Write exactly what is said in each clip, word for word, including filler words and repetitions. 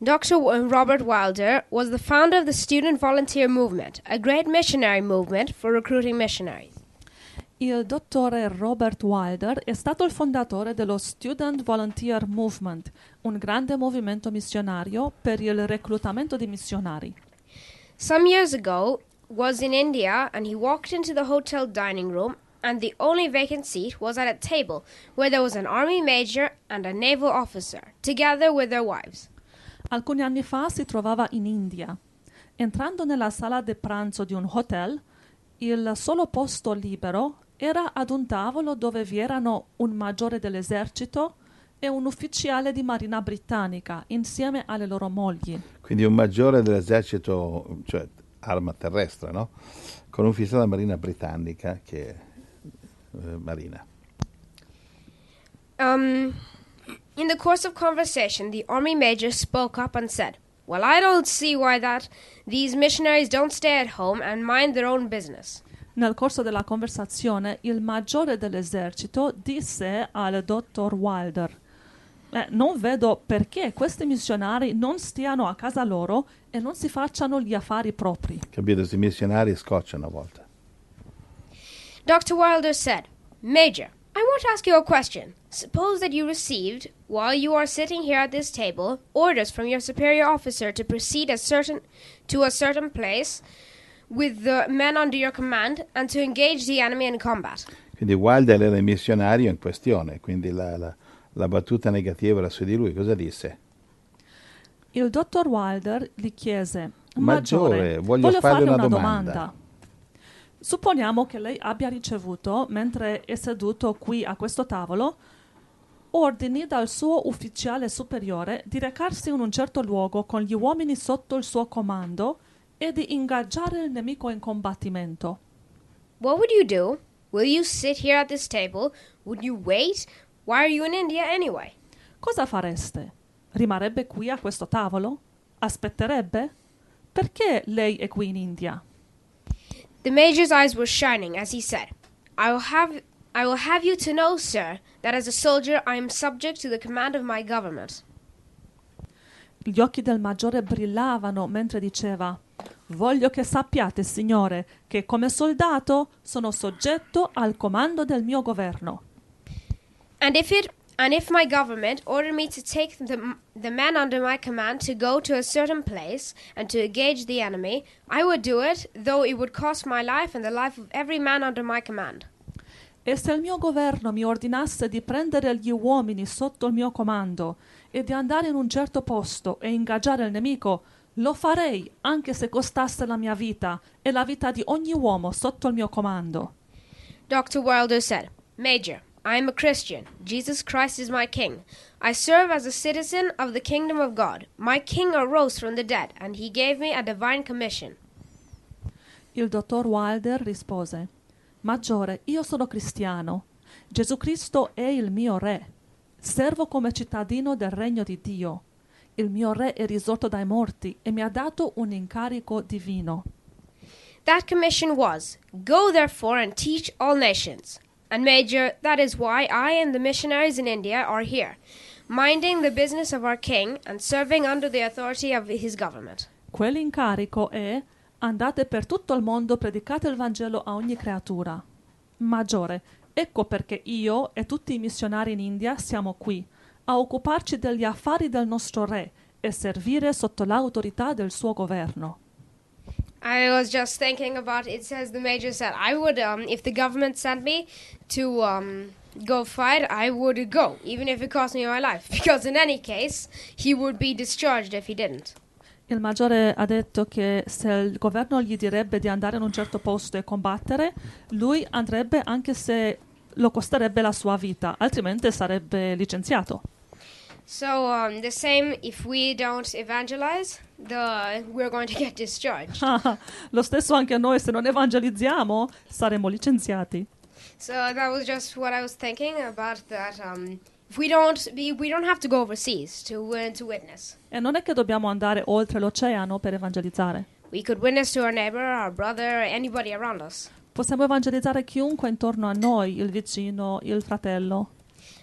Doctor Robert Wilder was the founder of the Student Volunteer Movement, a great missionary movement for recruiting missionaries. Il dottore Robert Wilder è stato il fondatore dello Student Volunteer Movement, un grande movimento missionario per il reclutamento di missionari. Some years ago was in India and he walked into the hotel dining room and the only vacant seat was at a table where there was an army major and a naval officer, together with their wives. Alcuni anni fa si trovava in India. Entrando nella sala di pranzo di un hotel, il solo posto libero era ad un tavolo dove vi erano un maggiore dell'esercito e un ufficiale di marina britannica insieme alle loro mogli. Quindi un maggiore dell'esercito, cioè arma terrestre, no? Con un ufficiale della marina britannica che è eh, marina. Um, in the course of conversation, the army major spoke up and said, "Well, I don't see why that these missionaries don't stay at home and mind their own business." Nel corso della conversazione, il maggiore dell'esercito disse al dottor Wilder: eh, non vedo perché questi missionari non stiano a casa loro e non si facciano gli affari propri. Capito? Questi missionari scocciano a volte. Doctor Wilder said, "Major, I want to ask you a question. Suppose that you received, while you are sitting here at this table, orders from your superior officer to proceed a certain, to a certain place with the men under your command and to engage the enemy in combat." Quindi Wilder era il missionario in questione, quindi la, la, la battuta negativa era su di lui. Cosa disse? Il dottor Wilder gli chiese: Maggiore, Maggiore, voglio, voglio farle farle una una domanda. domanda. Supponiamo che lei abbia ricevuto, mentre è seduto qui a questo tavolo, ordini dal suo ufficiale superiore di recarsi in un certo luogo con gli uomini sotto il suo comando e di ingaggiare il nemico in combattimento. What would you do? Will you sit here at this table? Would you wait? Why are you in India anyway? Cosa fareste? Rimarrebbe qui a questo tavolo? Aspetterebbe? Perché lei è qui in India? The major's eyes were shining as he said, I will have I will have you to know, sir, that as a soldier I am subject to the command of my government. Gli occhi del maggiore brillavano mentre diceva: voglio che sappiate, signore, che come soldato sono soggetto al comando del mio governo. And if it and if my government ordered me to take the, the men under my command to go to a certain place and to engage the enemy, I would do it, though it would cost my life and the life of every man under my command. E se il mio governo mi ordinasse di prendere gli uomini sotto il mio comando e di andare in un certo posto e ingaggiare il nemico, lo farei anche se costasse la mia vita e la vita di ogni uomo sotto il mio comando. Doctor Wilder said, Major, I am a Christian. Jesus Christ is my king. I serve as a citizen of the kingdom of God. My king arose from the dead, and he gave me a divine commission. Il dottor Wilder rispose: Maggiore, io sono cristiano. Gesù Cristo è il mio re. Servo come cittadino del regno di Dio. Il mio re è risorto dai morti e mi ha dato un incarico divino. That commission was, Go therefore and teach all nations. And Major, that is why I and the missionaries in India are here, minding the business of our king and serving under the authority of his government. Quell'incarico è: andate per tutto il mondo, predicate il Vangelo a ogni creatura. Maggiore, ecco perché io e tutti i missionari in India siamo qui, a occuparci degli affari del nostro re e servire sotto l'autorità del suo governo. I was just thinking about, it says the major said, I would, um, if the government sent me to um, go fight, I would go, even if it cost me my life, because in any case, he would be discharged if he didn't. Il maggiore ha detto che se il governo gli direbbe di andare in un certo posto e combattere, lui andrebbe anche se lo costerebbe la sua vita, altrimenti sarebbe licenziato. So um, the same, if we don't evangelize, the, we're going to get discharged. Lo stesso anche noi, se non evangelizziamo, saremo licenziati. So that was just what I was thinking about, that um, if we don't, we, we don't have to go overseas to, uh, to witness. E non è che dobbiamo andare oltre l'oceano per evangelizzare. We could witness to our neighbor, our brother, anybody around us. Possiamo evangelizzare chiunque intorno a noi, il vicino, il fratello.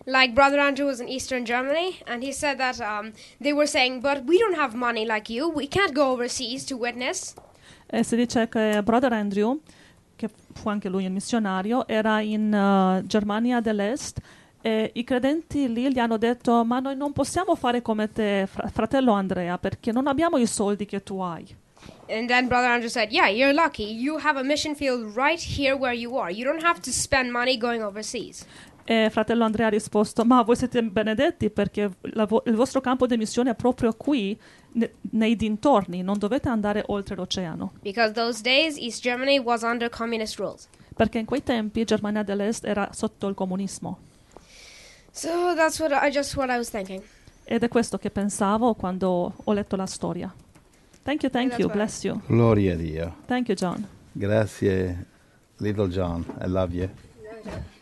Like Brother Andrew was in Eastern Germany, and he said that um, they were saying, but we don't have money like you. We can't go overseas to witness. E si dice che Brother Andrew, che fu anche lui un missionario, era in uh, Germania dell'Est e i credenti lì gli hanno detto ma noi non possiamo fare come te, fr- fratello Andrea, perché non abbiamo i soldi che tu hai. And then Brother Andrew said, yeah, you're lucky. You have a mission field right here where you are. You don't have to spend money going overseas. E fratello Andrea ha risposto ma voi siete benedetti perché la vo- il vostro campo di missione è proprio qui ne- nei dintorni, non dovete andare oltre l'oceano. Because those days, East Germany was under communist rules. Perché in quei tempi Germania dell'Est era sotto il comunismo. So that's what I just what I was thinking. Ed è questo che pensavo quando ho letto la storia. Thank you, thank Yeah, you, that's bless you. Gloria a Dio. Thank you, John. Grazie, little John. I love you.